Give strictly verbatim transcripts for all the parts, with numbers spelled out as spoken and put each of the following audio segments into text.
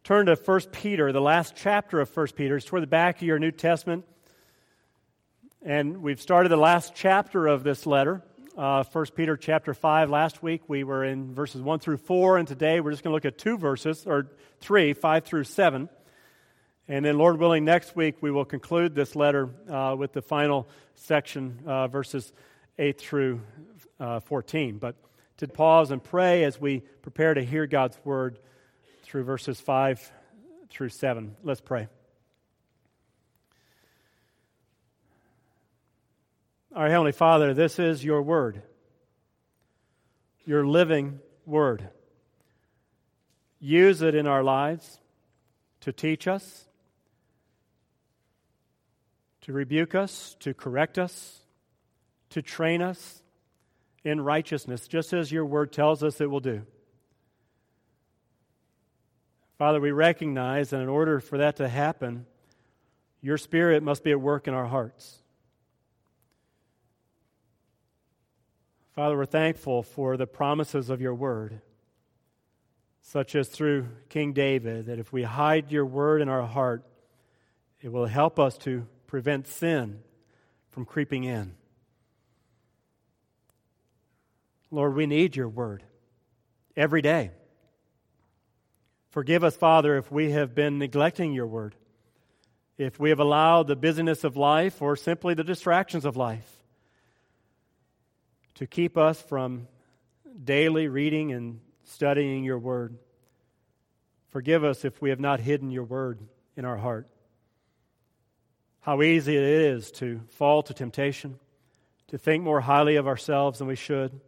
turn to First Peter, the last chapter of First Peter. It's toward the back of your New Testament. And we've started the last chapter of this letter, uh, First Peter chapter five. Last week we were in verses one through four, and today we're just going to look at two verses, or three, five through seven. And then, Lord willing, next week we will conclude this letter uh, with the final section, uh, verses eight through uh, fourteen. But to pause and pray as we prepare to hear God's word through verses five through seven. Let's pray. Our Heavenly Father, this is your word, your living word. Use it in our lives to teach us, to rebuke us, to correct us, to train us in righteousness, just as your word tells us it will do. Father, we recognize that in order for that to happen, your Spirit must be at work in our hearts. Father, we're thankful for the promises of your word, such as through King David, that if we hide your word in our heart, it will help us to prevent sin from creeping in. Lord, we need your word every day. Forgive us, Father, if we have been neglecting your word, if we have allowed the busyness of life or simply the distractions of life to keep us from daily reading and studying your word. Forgive us if we have not hidden your word in our heart. How easy it is to fall to temptation, to think more highly of ourselves than we should.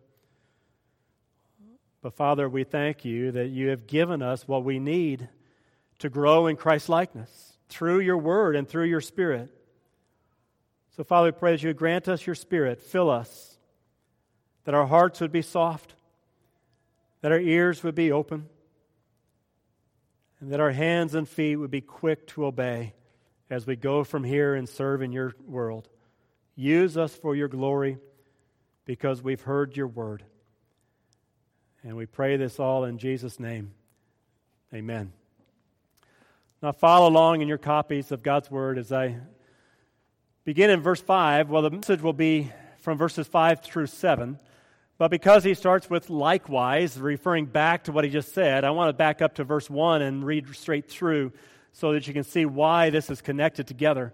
But Father, we thank you that you have given us what we need to grow in Christ-likeness through your word and through your Spirit. So Father, we pray that you would grant us your Spirit, fill us, that our hearts would be soft, that our ears would be open, and that our hands and feet would be quick to obey as we go from here and serve in your world. Use us for your glory because we've heard your word. And we pray this all in Jesus' name. Amen. Now follow along in your copies of God's word as I begin in verse five. Well, the message will be from verses five through seven. But because he starts with likewise, referring back to what he just said, I want to back up to verse one and read straight through so that you can see why this is connected together.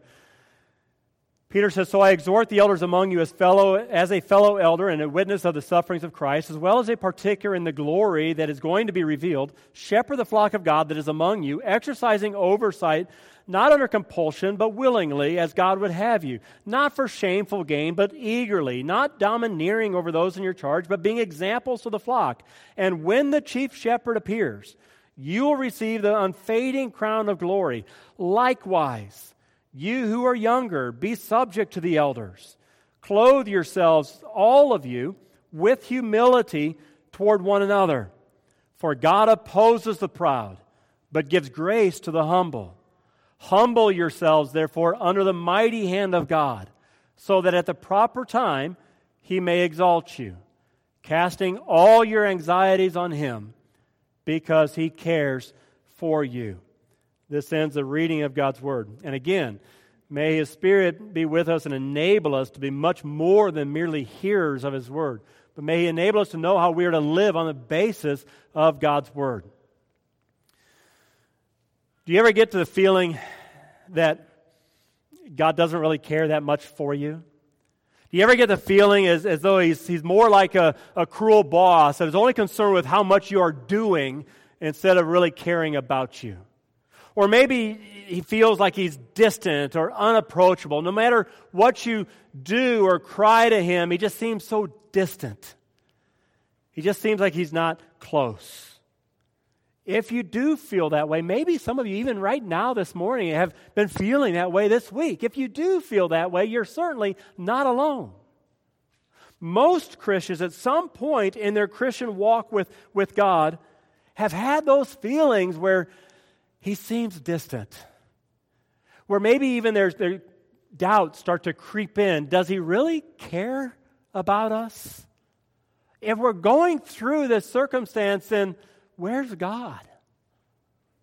Peter says, "So I exhort the elders among you as fellow, as a fellow elder and a witness of the sufferings of Christ, as well as a partaker in the glory that is going to be revealed. Shepherd the flock of God that is among you, exercising oversight, not under compulsion, but willingly, as God would have you. Not for shameful gain, but eagerly. Not domineering over those in your charge, but being examples to the flock. And when the chief shepherd appears, you will receive the unfading crown of glory. Likewise, you who are younger, be subject to the elders. Clothe yourselves, all of you, with humility toward one another. For God opposes the proud, but gives grace to the humble. Humble yourselves, therefore, under the mighty hand of God, so that at the proper time he may exalt you, casting all your anxieties on him, because he cares for you." This ends the reading of God's word. And again, may his Spirit be with us and enable us to be much more than merely hearers of his word, but may he enable us to know how we are to live on the basis of God's word. Do you ever get to the feeling that God doesn't really care that much for you? Do you ever get the feeling as, as though he's, he's more like a, a cruel boss that is only concerned with how much you are doing instead of really caring about you? Or maybe he feels like he's distant or unapproachable. No matter what you do or cry to him, he just seems so distant. He just seems like he's not close. If you do feel that way, maybe some of you even right now this morning have been feeling that way this week. If you do feel that way, you're certainly not alone. Most Christians at some point in their Christian walk with, with God have had those feelings where he seems distant, where maybe even their, their doubts start to creep in. Does he really care about us? If we're going through this circumstance, then where's God?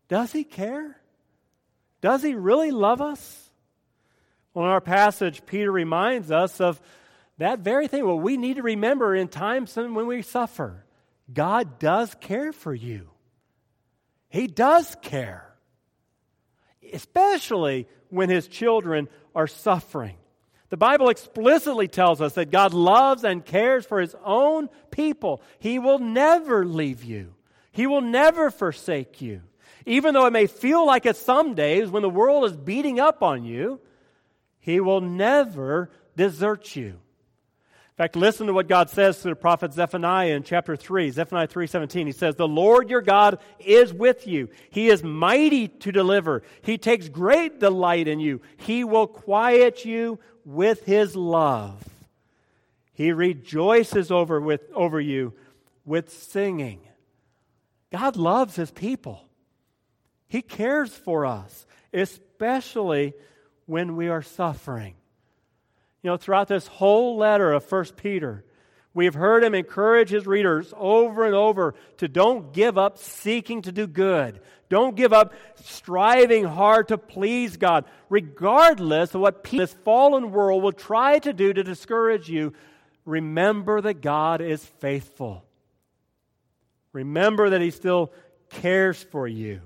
Does He care? Does He really love us? Well, in our passage, Peter reminds us of that very thing. Well, we need to remember in times when we suffer, God does care for you. He does care, especially when His children are suffering. The Bible explicitly tells us that God loves and cares for His own people. He will never leave you. He will never forsake you. Even though it may feel like it some days when the world is beating up on you, He will never desert you. In fact, listen to what God says to the prophet Zephaniah in chapter three, Zephaniah three seventeen. He says, "The Lord your God is with you. He is mighty to deliver. He takes great delight in you. He will quiet you with His love. He rejoices over, with, over you with singing." God loves His people. He cares for us, especially when we are suffering. You know, throughout this whole letter of First Peter, we've heard him encourage his readers over and over to don't give up seeking to do good. Don't give up striving hard to please God, regardless of what this fallen world will try to do to discourage you. Remember that God is faithful. Remember that He still cares for you.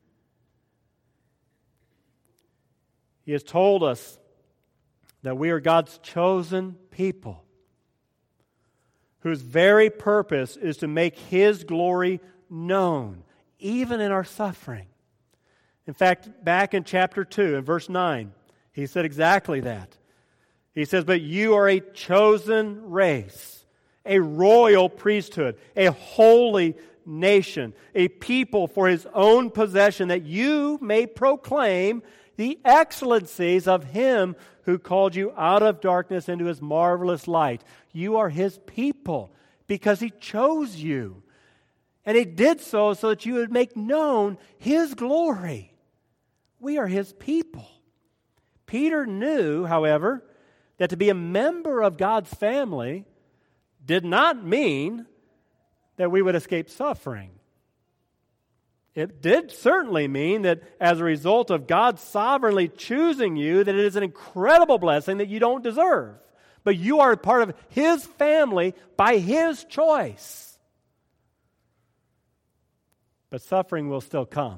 He has told us that we are God's chosen people, whose very purpose is to make His glory known, even in our suffering. In fact, back in chapter two, in verse nine, He said exactly that. He says, "But you are a chosen race, a royal priesthood, a holy nation, a people for His own possession, that you may proclaim the excellencies of Him who called you out of darkness into His marvelous light." You are His people because He chose you. And He did so so that you would make known His glory. We are His people. Peter knew, however, that to be a member of God's family did not mean that we would escape suffering. It did certainly mean that as a result of God sovereignly choosing you, that it is an incredible blessing that you don't deserve. But you are part of His family by His choice. But suffering will still come.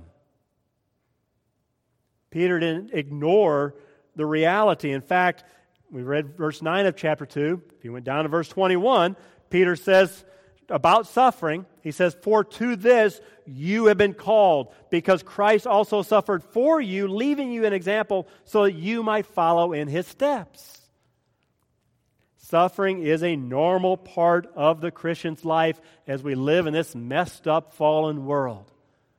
Peter didn't ignore the reality. In fact, we read verse nine of chapter two. If you went down to verse twenty-one, Peter says about suffering, he says, "For to this you have been called, because Christ also suffered for you, leaving you an example so that you might follow in His steps." Suffering is a normal part of the Christian's life as we live in this messed up, fallen world.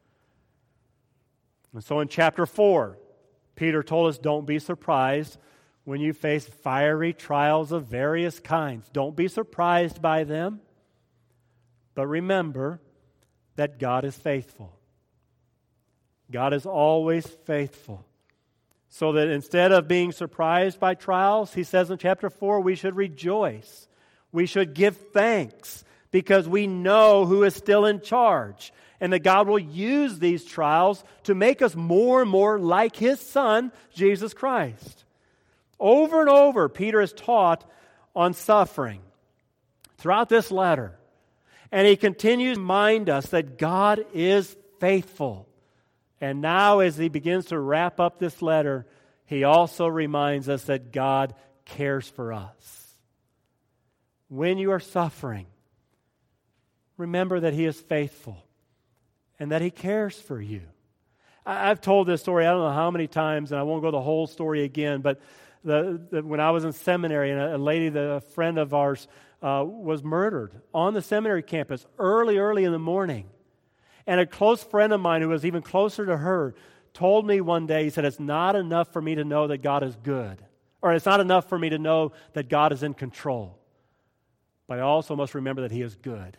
And so in chapter four, Peter told us, don't be surprised when you face fiery trials of various kinds. Don't be surprised by them. But remember that God is faithful. God is always faithful. So that instead of being surprised by trials, he says in chapter four, we should rejoice. We should give thanks because we know who is still in charge. And that God will use these trials to make us more and more like His Son, Jesus Christ. Over and over, Peter has taught on suffering throughout this letter. And he continues to remind us that God is faithful. And now as he begins to wrap up this letter, he also reminds us that God cares for us. When you are suffering, remember that He is faithful and that He cares for you. I've told this story I don't know how many times, and I won't go the whole story again, but the, the, when I was in seminary, and a, a lady, the, a friend of ours, Uh, was murdered on the seminary campus early, early in the morning. And a close friend of mine who was even closer to her told me one day, he said, "It's not enough for me to know that God is good. Or it's not enough for me to know that God is in control. But I also must remember that He is good."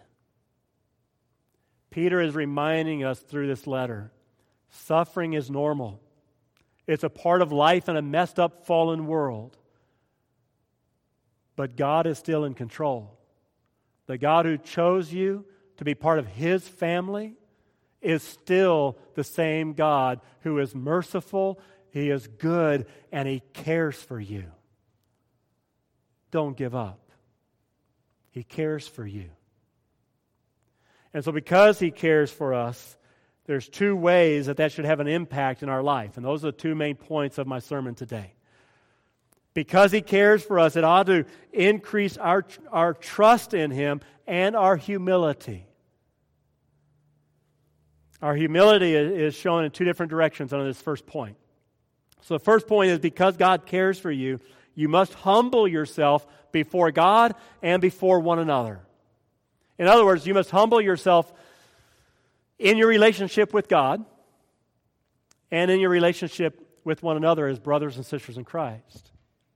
Peter is reminding us through this letter, suffering is normal. It's a part of life in a messed up, fallen world. But God is still in control. The God who chose you to be part of His family is still the same God who is merciful, He is good, and He cares for you. Don't give up. He cares for you. And so because He cares for us, there's two ways that that should have an impact in our life. And those are the two main points of my sermon today. Because He cares for us, it ought to increase our, our trust in Him and our humility. Our humility is shown in two different directions on this first point. So the first point is because God cares for you, you must humble yourself before God and before one another. In other words, you must humble yourself in your relationship with God and in your relationship with one another as brothers and sisters in Christ.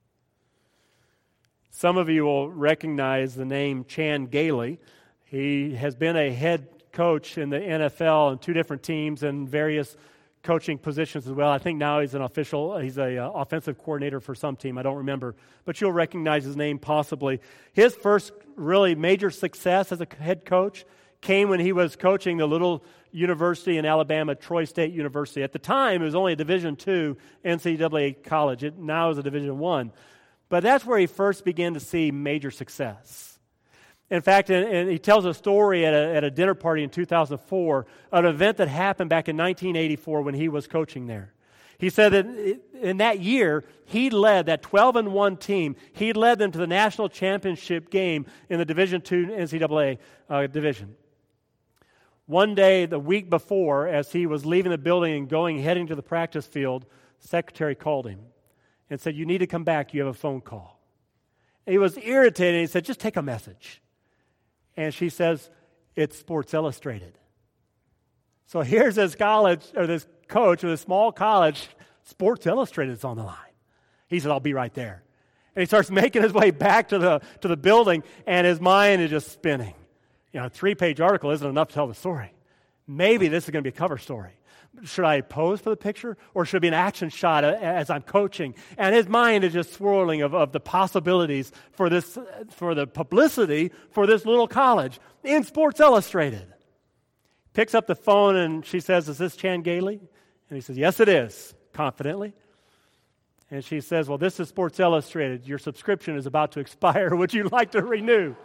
Some of you will recognize the name Chan Gailey. He has been a head coach in the N F L in two different teams and various coaching positions as well. I think now he's an official, he's a uh, offensive coordinator for some team. I don't remember, but you'll recognize his name possibly. His first really major success as a head coach came when he was coaching the little university in Alabama, Troy State University. At the time, it was only a Division two N C double A college. It now is a Division one. But that's where he first began to see major success. In fact, and, and he tells a story at a, at a dinner party in two thousand four, an event that happened back in nineteen eighty-four when he was coaching there. He said that in that year, he led that twelve and one team. He led them to the national championship game in the Division two N C double A uh, division. One day, the week before, as he was leaving the building and going, heading to the practice field, the secretary called him and said, "You need to come back. You have a phone call." And he was irritated. He said, "Just take a message." And she says, "It's Sports Illustrated." So here's this college, or this coach of this small college, Sports Illustrated is on the line. He said, "I'll be right there." And he starts making his way back to the to the building, and his mind is just spinning. You know, a three-page article isn't enough to tell the story. Maybe this is going to be a cover story. Should I pose for the picture, or should it be an action shot as I'm coaching? And his mind is just swirling of, of the possibilities for this, for the publicity for this little college in Sports Illustrated. Picks up the phone and she says, "Is this Chan Gailey?" And he says, "Yes, it is," confidently. And she says, "Well, this is Sports Illustrated. Your subscription is about to expire. Would you like to renew?"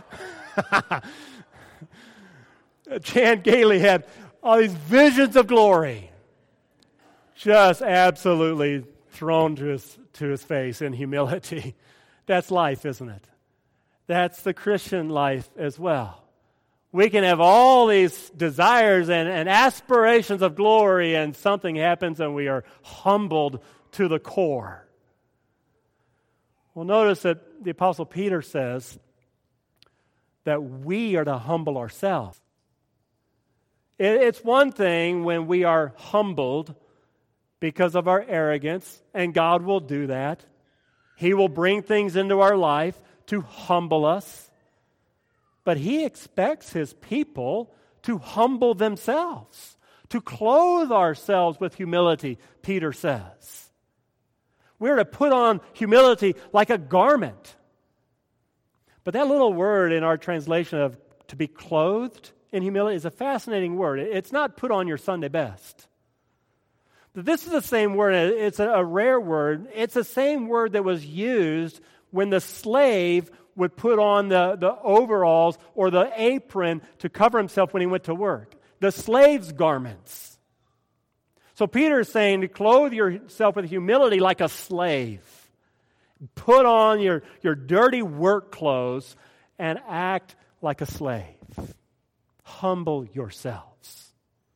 Chan Gailey had all these visions of glory just absolutely thrown to his, to his face in humility. That's life, isn't it? That's the Christian life as well. We can have all these desires and, and aspirations of glory, and something happens and we are humbled to the core. Well, notice that the Apostle Peter says that we are to humble ourselves. It's one thing when we are humbled because of our arrogance, and God will do that. He will bring things into our life to humble us. But He expects His people to humble themselves, to clothe ourselves with humility, Peter says. We're to put on humility like a garment. But that little word in our translation of to be clothed in humility is a fascinating word. It's not put on your Sunday best. This is the same word. It's a rare word. It's the same word that was used when the slave would put on the, the overalls or the apron to cover himself when he went to work. The slave's garments. So Peter is saying to clothe yourself with humility like a slave. Put on your, your dirty work clothes and act like a slave. Humble yourselves.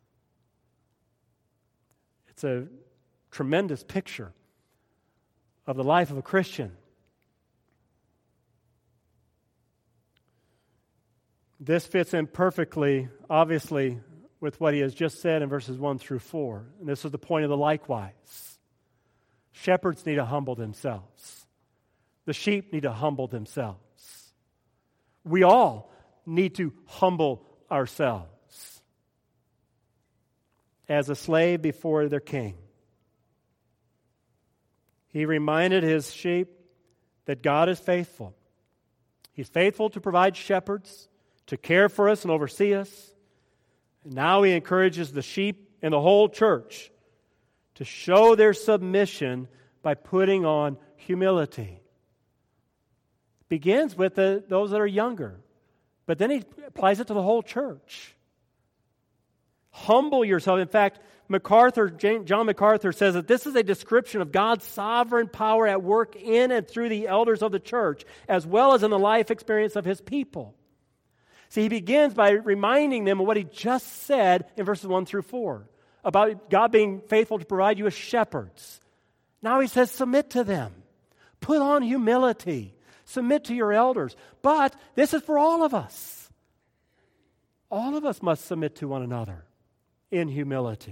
It's a tremendous picture of the life of a Christian. This fits in perfectly, obviously, with what he has just said in verses one through four. And this is the point of the likewise. Shepherds need to humble themselves. The sheep need to humble themselves. We all need to humble ourselves as a slave before their king. He reminded his sheep that God is faithful. He's faithful to provide shepherds, to care for us and oversee us. And now he encourages the sheep and the whole church to show their submission by putting on humility. It begins with the, those that are younger, but then he applies it to the whole church. Humble yourself. In fact, MacArthur, John MacArthur says that this is a description of God's sovereign power at work in and through the elders of the church, as well as in the life experience of his people. See, he begins by reminding them of what he just said in verses one through four, about God being faithful to provide you as shepherds. Now he says, submit to them. Put on humility. Submit to your elders. But this is for all of us. All of us must submit to one another in humility.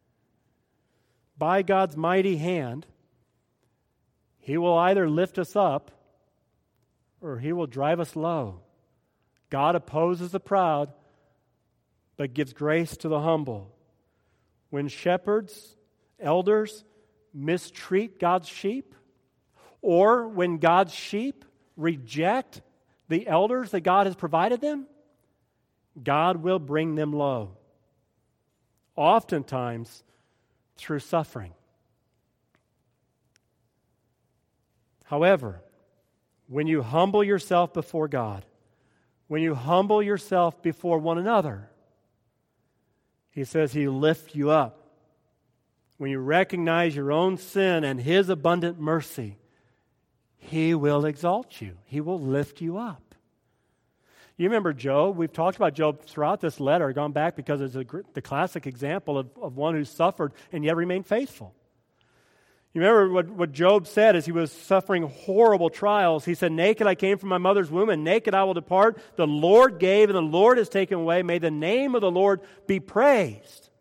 By God's mighty hand, He will either lift us up or He will drive us low. God opposes the proud, but gives grace to the humble. When shepherds, elders, mistreat God's sheep, or when God's sheep reject the elders that God has provided them, God will bring them low. Oftentimes through suffering. However, when you humble yourself before God, when you humble yourself before one another, He says He lifts you up. When you recognize your own sin and His abundant mercy, He will exalt you. He will lift you up. You remember Job? We've talked about Job throughout this letter, gone back because it's a, the classic example of, of one who suffered and yet remained faithful. You remember what, what Job said as he was suffering horrible trials. He said, naked I came from my mother's womb, and naked I will depart. The Lord gave, and the Lord has taken away. May the name of the Lord be praised.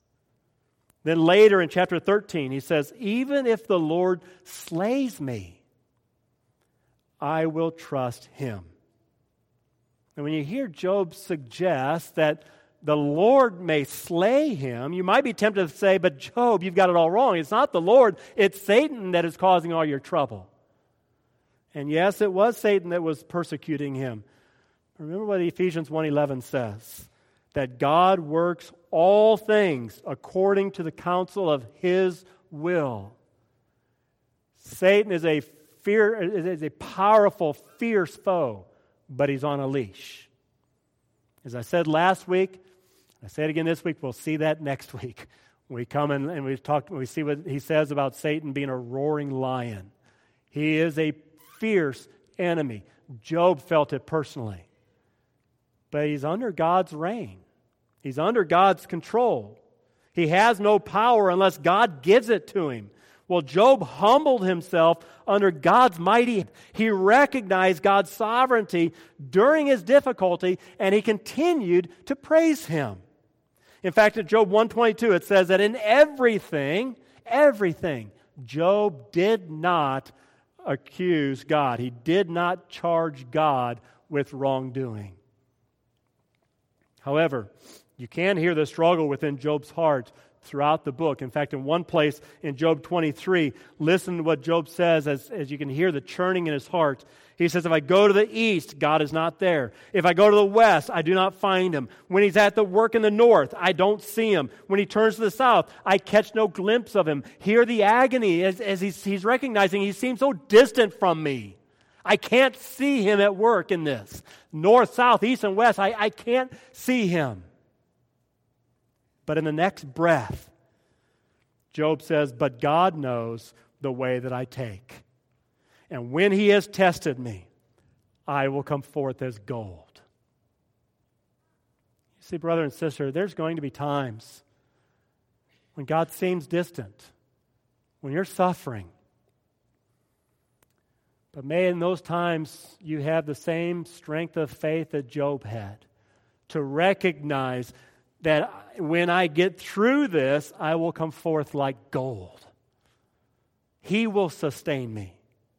Then later in chapter thirteen, he says, even if the Lord slays me, I will trust Him. And when you hear Job suggest that the Lord may slay him, you might be tempted to say, but Job, you've got it all wrong. It's not the Lord, it's Satan that is causing all your trouble. And yes, it was Satan that was persecuting him. Remember what Ephesians one eleven says, that God works all things according to the counsel of His will. Satan is a fear, is a powerful, fierce foe, but he's on a leash. As I said last week, I say it again this week, we'll see that next week. We come in and we talk, we see what he says about Satan being a roaring lion. He is a fierce enemy. Job felt it personally. But he's under God's reign. He's under God's control. He has no power unless God gives it to him. Well, Job humbled himself under God's mighty. He recognized God's sovereignty during his difficulty, and he continued to praise Him. In fact, in Job one twenty-two, it says that in everything, everything, Job did not accuse God. He did not charge God with wrongdoing. However, you can hear the struggle within Job's heart throughout the book. In fact, in one place in Job twenty-three, listen to what Job says as, as you can hear the churning in his heart. He says, if I go to the east, God is not there. If I go to the west, I do not find Him. When He's at the work in the north, I don't see Him. When He turns to the south, I catch no glimpse of Him. Hear the agony as, as he's, he's recognizing He seems so distant from me. I can't see Him at work in this. North, south, east, and west, I, I can't see Him. But in the next breath, Job says, but God knows the way that I take. And when He has tested me, I will come forth as gold. You see, brother and sister, there's going to be times when God seems distant, when you're suffering. But may in those times you have the same strength of faith that Job had, to recognize that when I get through this, I will come forth like gold. He will sustain me.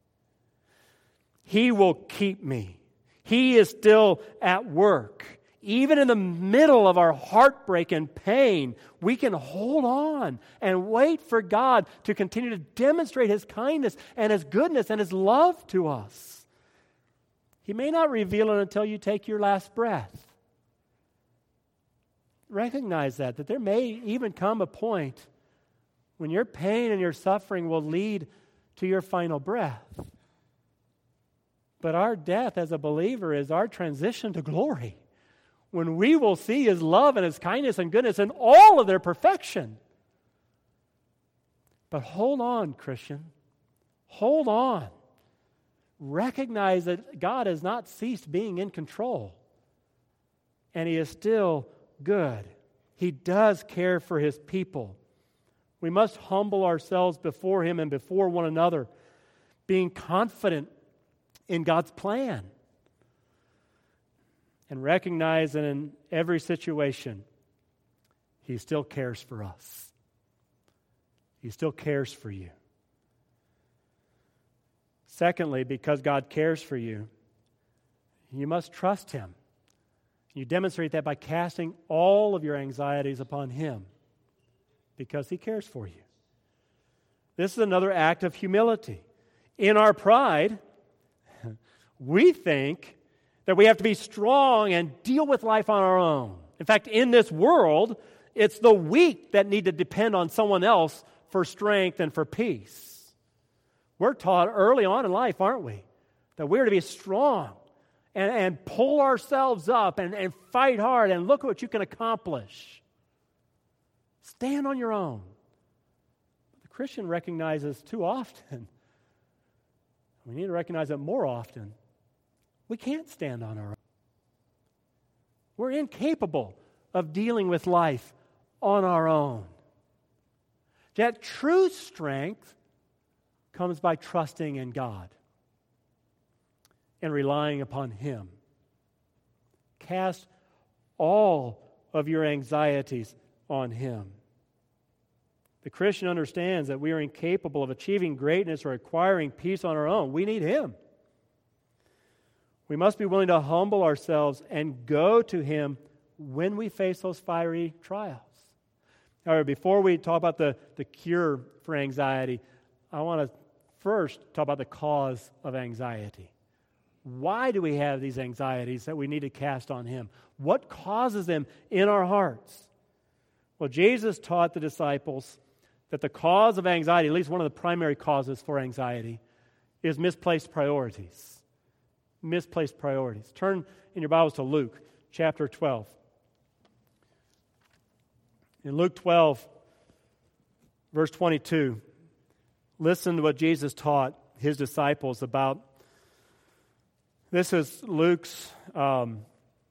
He will keep me. He is still at work. Even in the middle of our heartbreak and pain, we can hold on and wait for God to continue to demonstrate His kindness and His goodness and His love to us. He may not reveal it until you take your last breath. recognize that, that there may even come a point when your pain and your suffering will lead to your final breath. But our death as a believer is our transition to glory, when we will see His love and His kindness and goodness in all of their perfection. But hold on, Christian. Hold on. Recognize that God has not ceased being in control, and He is still good. He does care for His people. We must humble ourselves before Him and before one another, being confident in God's plan, and recognize that in every situation, He still cares for us. He still cares for you. Secondly, because God cares for you, you must trust Him. You demonstrate that by casting all of your anxieties upon Him, because He cares for you. This is another act of humility. In our pride, we think that we have to be strong and deal with life on our own. In fact, in this world, it's the weak that need to depend on someone else for strength and for peace. We're taught early on in life, aren't we, that we're to be strong and, and pull ourselves up and, and fight hard and look at what you can accomplish. Stand on your own. The Christian recognizes too often, we need to recognize it more often, we can't stand on our own. We're incapable of dealing with life on our own. Yet true strength comes by trusting in God and relying upon Him. Cast all of your anxieties on Him. The Christian understands that we are incapable of achieving greatness or acquiring peace on our own. We need Him. We must be willing to humble ourselves and go to Him when we face those fiery trials. However, before we talk about the, the cure for anxiety, I want to first talk about the cause of anxiety. Why do we have these anxieties that we need to cast on Him? What causes them in our hearts? Well, Jesus taught the disciples that the cause of anxiety, at least one of the primary causes for anxiety, is misplaced priorities. Misplaced priorities. Turn in your Bibles to Luke chapter twelve. In Luke twelve, verse twenty-two, listen to what Jesus taught His disciples about. This is Luke's um,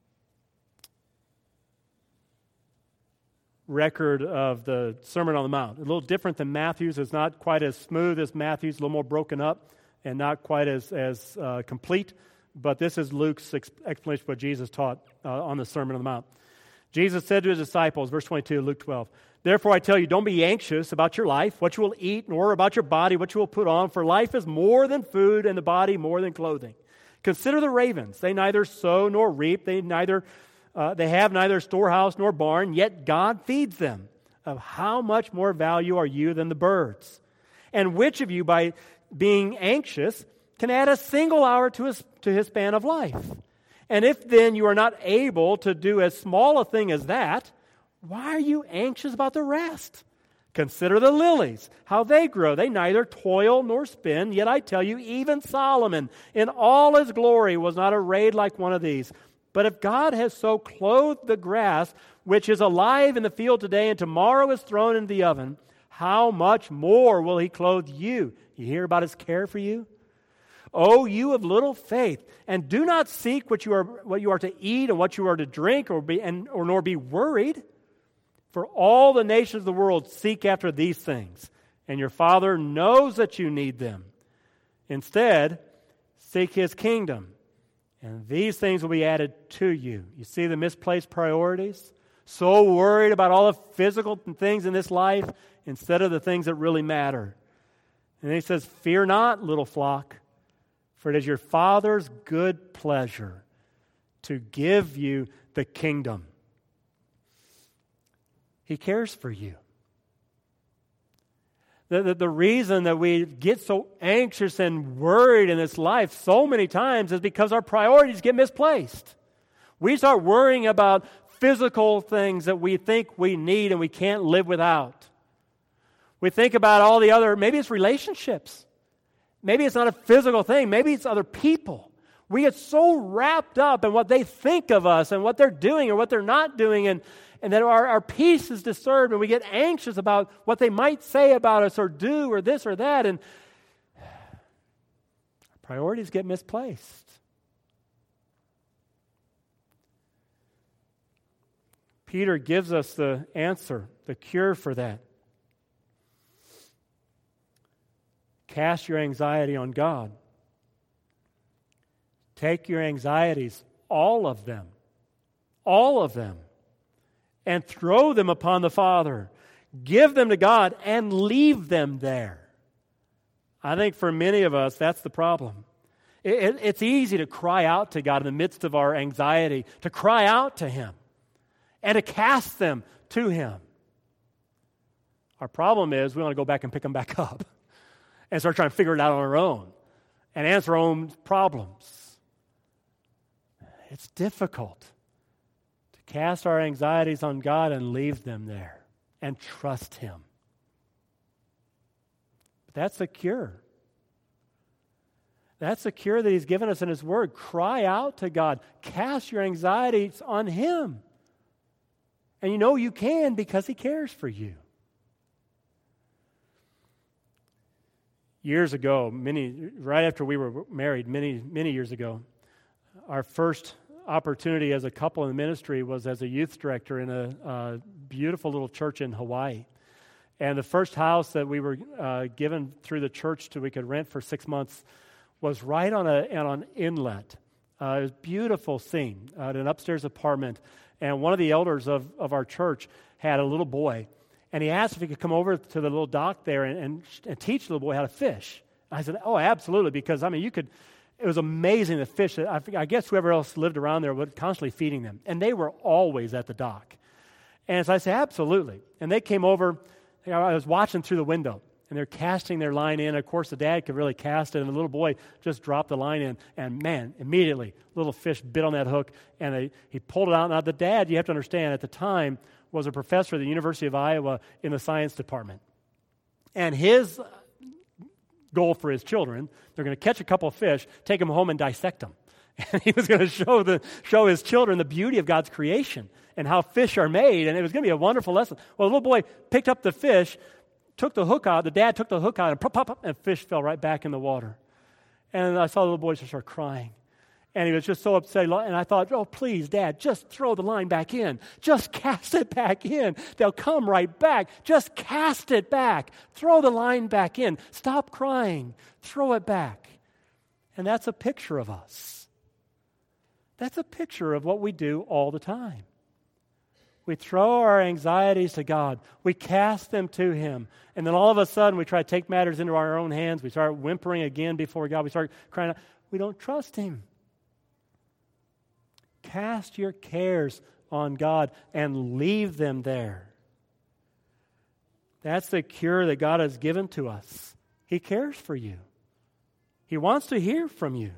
record of the Sermon on the Mount. A little different than Matthew's. It's not quite as smooth as Matthew's, a little more broken up and not quite as, as uh, complete. But this is Luke's explanation of what Jesus taught uh, on the Sermon on the Mount. Jesus said to His disciples, verse twenty-two, Luke twelve, "Therefore I tell you, don't be anxious about your life, what you will eat, nor about your body, what you will put on. For life is more than food, and the body more than clothing. Consider the ravens. They neither sow nor reap. They neither uh, they have neither storehouse nor barn, yet God feeds them. Of how much more value are you than the birds? And which of you, by being anxious, can add a single hour to his, to his span of life? And if then you are not able to do as small a thing as that, why are you anxious about the rest? Consider the lilies, how they grow. They neither toil nor spin. Yet I tell you, even Solomon in all his glory was not arrayed like one of these. But if God has so clothed the grass, which is alive in the field today and tomorrow is thrown into the oven, how much more will He clothe you?" You hear about His care for you? "O you of little faith, and do not seek what you are what you are to eat and what you are to drink, or be and or nor be worried. For all the nations of the world seek after these things, and your Father knows that you need them. Instead, seek His kingdom, and these things will be added to you." You see the misplaced priorities? So worried about all the physical things in this life instead of the things that really matter. And He says, "Fear not, little flock, for it is your Father's good pleasure to give you the kingdom." He cares for you. The, the, the reason that we get so anxious and worried in this life so many times is because our priorities get misplaced. We start worrying about physical things that we think we need and we can't live without. We think about all the other, maybe it's relationships. Maybe it's not a physical thing. Maybe it's other people. We get so wrapped up in what they think of us and what they're doing or what they're not doing, and, and then our, our peace is disturbed, and we get anxious about what they might say about us or do or this or that, and our priorities get misplaced. Peter gives us the answer, the cure for that. Cast your anxiety on God. Take your anxieties, all of them, all of them, and throw them upon the Father. Give them to God and leave them there. I think for many of us, that's the problem. It, it, it's easy to cry out to God in the midst of our anxiety, to cry out to Him and to cast them to Him. Our problem is we want to go back and pick them back up and start trying to figure it out on our own and answer our own problems. It's difficult to cast our anxieties on God and leave them there and trust Him. But that's the cure. That's the cure that He's given us in His Word. Cry out to God. Cast your anxieties on Him. And you know you can because He cares for you. Years ago, many right after we were married, many, many years ago, our first opportunity as a couple in the ministry was as a youth director in a, a beautiful little church in Hawaii. And the first house that we were uh, given through the church to we could rent for six months was right on, a, on an inlet. Uh, it was a beautiful scene, uh, an upstairs apartment. And one of the elders of, of our church had a little boy. And he asked if he could come over to the little dock there and, and, and teach the little boy how to fish. I said, oh, absolutely, because, I mean, you could, it was amazing the fish. I, I guess whoever else lived around there was constantly feeding them. And they were always at the dock. And so I said, absolutely. And they came over. I was watching through the window, and they're casting their line in. Of course, the dad could really cast it, and the little boy just dropped the line in. And, man, immediately, little fish bit on that hook, and they, he pulled it out. Now, the dad, you have to understand, at the time, was a professor at the University of Iowa in the science department. And his goal for his children, they're going to catch a couple of fish, take them home and dissect them. And he was going to show the show his children the beauty of God's creation and how fish are made, and it was going to be a wonderful lesson. Well, the little boy picked up the fish, took the hook out, the dad took the hook out, and pop, pop, pop, and fish fell right back in the water. And I saw the little boy just start crying. And he was just so upset. And I thought, oh, please, Dad, just throw the line back in. Just cast it back in. They'll come right back. Just cast it back. Throw the line back in. Stop crying. Throw it back. And that's a picture of us. That's a picture of what we do all the time. We throw our anxieties to God. We cast them to Him. And then all of a sudden, we try to take matters into our own hands. We start whimpering again before God. We start crying out. We don't trust Him. Cast your cares on God and leave them there. That's the cure that God has given to us. He cares for you. He wants to hear from you.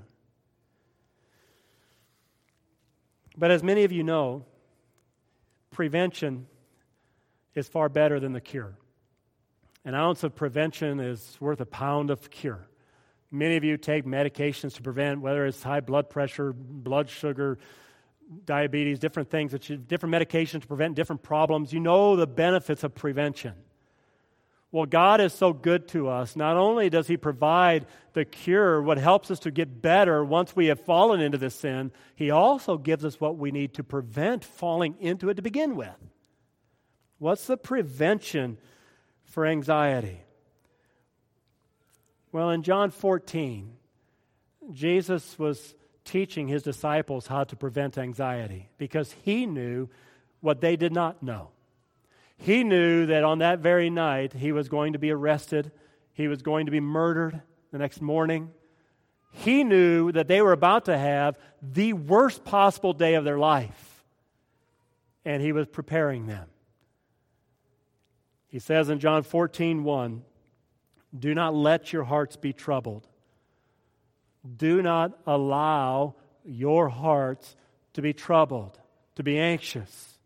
But as many of you know, prevention is far better than the cure. An ounce of prevention is worth a pound of cure. Many of you take medications to prevent, whether it's high blood pressure, blood sugar, diabetes, different things, that you, different medications to prevent different problems. You know the benefits of prevention. Well, God is so good to us. Not only does He provide the cure, what helps us to get better once we have fallen into this sin, He also gives us what we need to prevent falling into it to begin with. What's the prevention for anxiety? Well, in John fourteen, Jesus was teaching His disciples how to prevent anxiety because He knew what they did not know. He knew that on that very night He was going to be arrested. He was going to be murdered the next morning. He knew that they were about to have the worst possible day of their life. And He was preparing them. He says in John fourteen one, "Do not let your hearts be troubled. Do not allow your hearts to be troubled, to be anxious.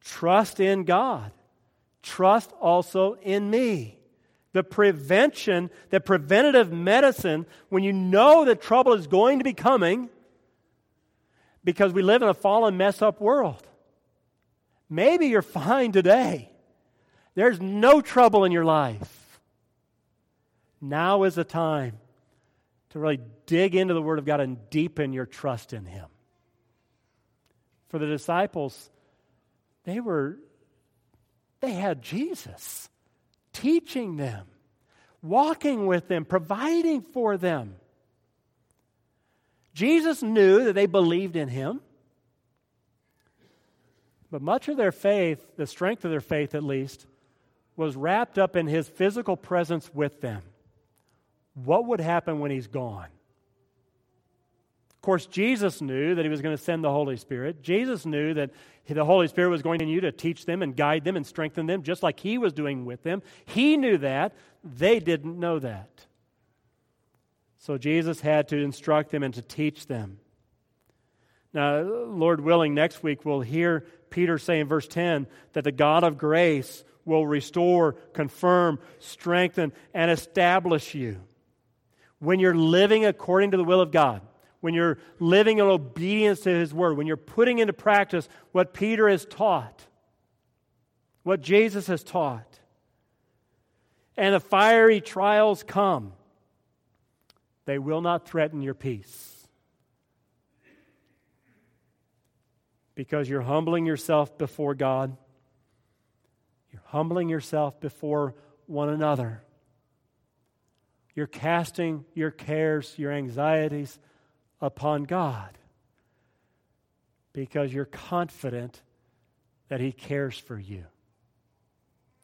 Trust in God. Trust also in me. The prevention, the preventative medicine, when you know that trouble is going to be coming, because we live in a fallen, messed up world. Maybe you're fine today. There's no trouble in your life. Now is the time to really dig into the Word of God and deepen your trust in Him. For the disciples, they were, they had Jesus teaching them, walking with them, providing for them. Jesus knew that they believed in Him, but much of their faith, the strength of their faith at least, was wrapped up in His physical presence with them. What would happen when He's gone? Of course, Jesus knew that He was going to send the Holy Spirit. Jesus knew that the Holy Spirit was going to continue to teach them and guide them and strengthen them, just like He was doing with them. He knew that. They didn't know that. So Jesus had to instruct them and to teach them. Now, Lord willing, next week we'll hear Peter say in verse ten that the God of grace will restore, confirm, strengthen, and establish you. When you're living according to the will of God, when you're living in obedience to His Word, when you're putting into practice what Peter has taught, what Jesus has taught, and the fiery trials come, they will not threaten your peace. Because you're humbling yourself before God. You're humbling yourself before one another. You're casting your cares, your anxieties upon God. Because you're confident that He cares for you.